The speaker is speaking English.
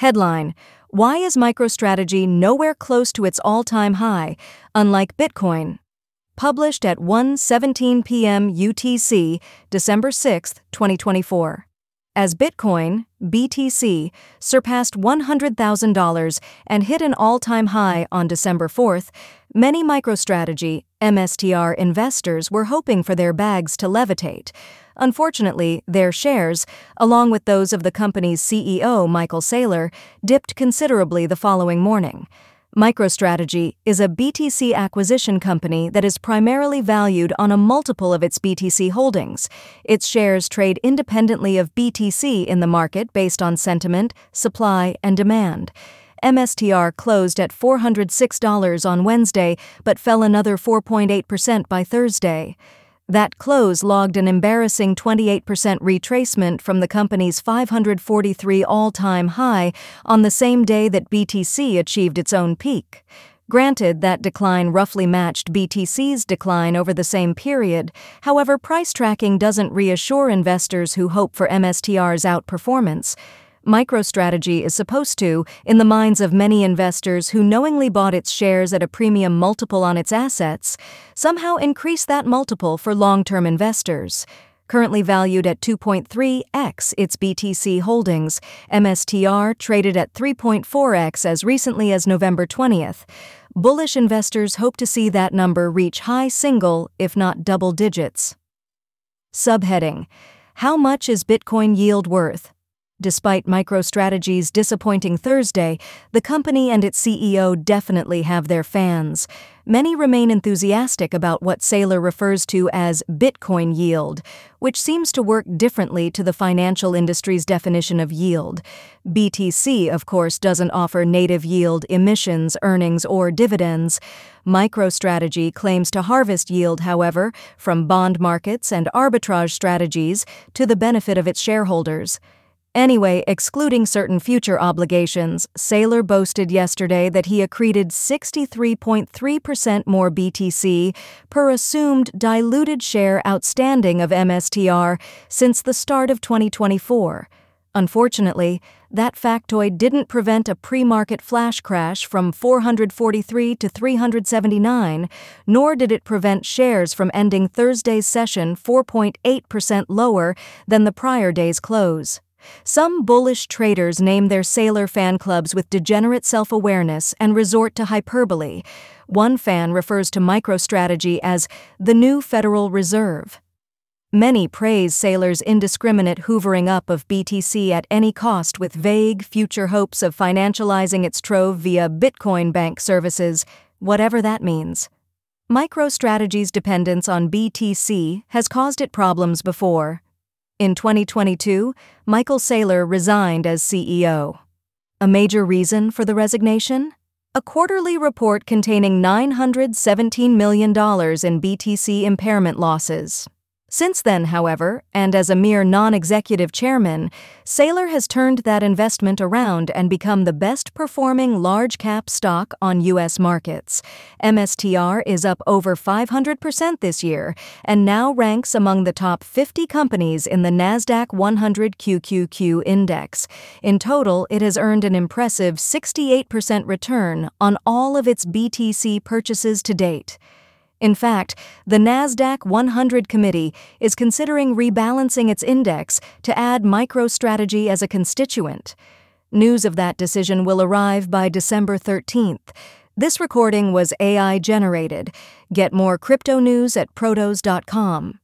Headline: Why is MicroStrategy nowhere close to its all-time high, unlike Bitcoin? Published at 1:17 p.m. UTC, December 6, 2024. As Bitcoin, BTC, surpassed $100,000 and hit an all-time high on December 4th, many MicroStrategy, MSTR investors were hoping for their bags to levitate. Unfortunately, their shares, along with those of the company's CEO Michael Saylor, dipped considerably the following morning. MicroStrategy is a BTC acquisition company that is primarily valued on a multiple of its BTC holdings. Its shares trade independently of BTC in the market based on sentiment, supply, and demand. MSTR closed at $406 on Wednesday, but fell another 4.8% by Thursday. That close logged an embarrassing 28% retracement from the company's 543 all-time high on the same day that BTC achieved its own peak. Granted, that decline roughly matched BTC's decline over the same period. However, price tracking doesn't reassure investors who hope for MSTR's outperformance. MicroStrategy is supposed to, in the minds of many investors who knowingly bought its shares at a premium multiple on its assets, somehow increase that multiple for long-term investors. Currently valued at 2.3x its BTC holdings, MSTR traded at 3.4x as recently as November 20th. Bullish investors hope to see that number reach high single, if not double digits. Subheading: How much is Bitcoin yield worth? Despite MicroStrategy's disappointing Thursday, the company and its CEO definitely have their fans. Many remain enthusiastic about what Saylor refers to as Bitcoin yield, which seems to work differently to the financial industry's definition of yield. BTC, of course, doesn't offer native yield, emissions, earnings, or dividends. MicroStrategy claims to harvest yield, however, from bond markets and arbitrage strategies to the benefit of its shareholders. Anyway, excluding certain future obligations, Saylor boasted yesterday that he accreted 63.3% more BTC per assumed diluted share outstanding of MSTR since the start of 2024. Unfortunately, that factoid didn't prevent a pre-market flash crash from 443 to 379, nor did it prevent shares from ending Thursday's session 4.8% lower than the prior day's close. Some bullish traders name their Saylor fan clubs with degenerate self-awareness and resort to hyperbole. One fan refers to MicroStrategy as the new Federal Reserve. Many praise Saylor's indiscriminate hoovering up of BTC at any cost with vague future hopes of financializing its trove via Bitcoin bank services, whatever that means. MicroStrategy's dependence on BTC has caused it problems before. In 2022, Michael Saylor resigned as CEO. A major reason for the resignation? A quarterly report containing $917 million in BTC impairment losses. Since then, however, and as a mere non-executive chairman, Saylor has turned that investment around and become the best-performing large-cap stock on U.S. markets. MSTR is up over 500% this year and now ranks among the top 50 companies in the Nasdaq 100 QQQ index. In total, it has earned an impressive 68% return on all of its BTC purchases to date. In fact, the Nasdaq 100 committee is considering rebalancing its index to add MicroStrategy as a constituent. News of that decision will arrive by December 13th. This recording was AI generated. Get more crypto news at protos.com.